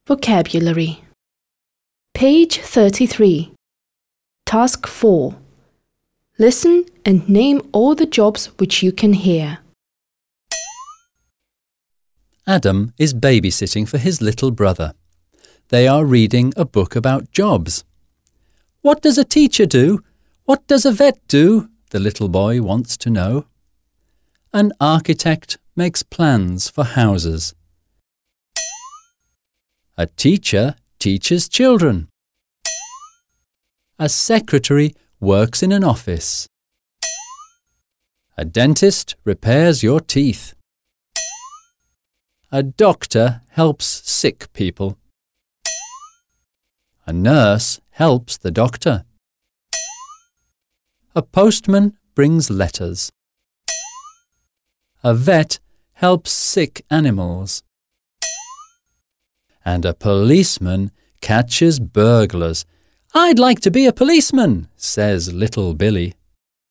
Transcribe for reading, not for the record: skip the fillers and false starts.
Vocabulary. Page 33. Task 4. Listen and name all the jobs which you can hear. Adam is babysitting for his little brother. They are reading a book about jobs. What does a teacher do? What does a vet do? The little boy wants to know. An architect makes plans for houses. A teacher teaches children. A secretary works in an office. A dentist repairs your teeth. A doctor helps sick people. A nurse helps the doctor. A postman brings letters. A vet helps sick animals. And a policeman catches burglars. "I'd like to be a policeman," says little Billy.